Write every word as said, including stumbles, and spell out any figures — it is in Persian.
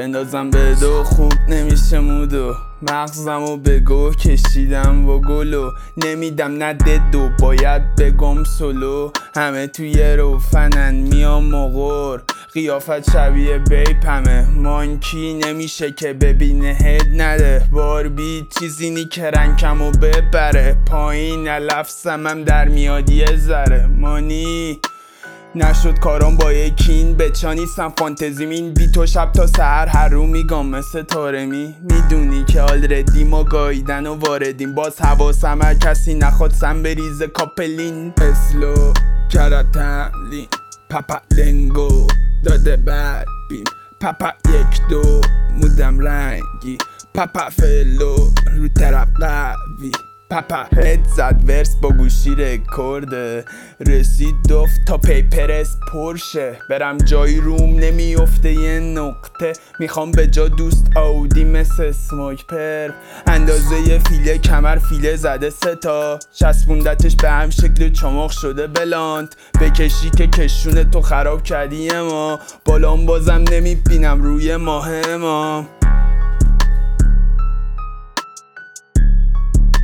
بندازم به دو خوب نمیشه مودو مغزمو به گوه کشیدم و گلو نمیدم نه دو باید بگم سولو همه توی روفنن میام مغور قیافت شبیه بیپمه مانکی نمیشه که ببینه هد نده باربی چیزی نی که رنگمو ببره پایین لفظمم در میاد یه ذره مانی نشد کارام با یکین بچا نیستم فانتزیمین بی تو شب تا سحر هر رو میگم مثل تارمی میدونی که آلردی ما گاییدن و واردیم باز حواسم هر کسی نخواد سم بریزه کاپلین اسلو کراتملین پاپا لنگو داده بربیم پاپا یک دو مودم رنگی پاپا فلو رو طرف قوی پاپا هد زد ورس با گوشی رکورده رسید دفت تا پیپرس پرشه برم جایی روم نمیافته یه نقطه میخوام به جا دوست آودی مثل سموک پر اندازه یه فیله کمر فیله زده ستا چسبوندتش به هم شکل چماق شده بلانت بکشی که کشون تو خراب کردی ما بالام بازم نمیبینم روی ماه ما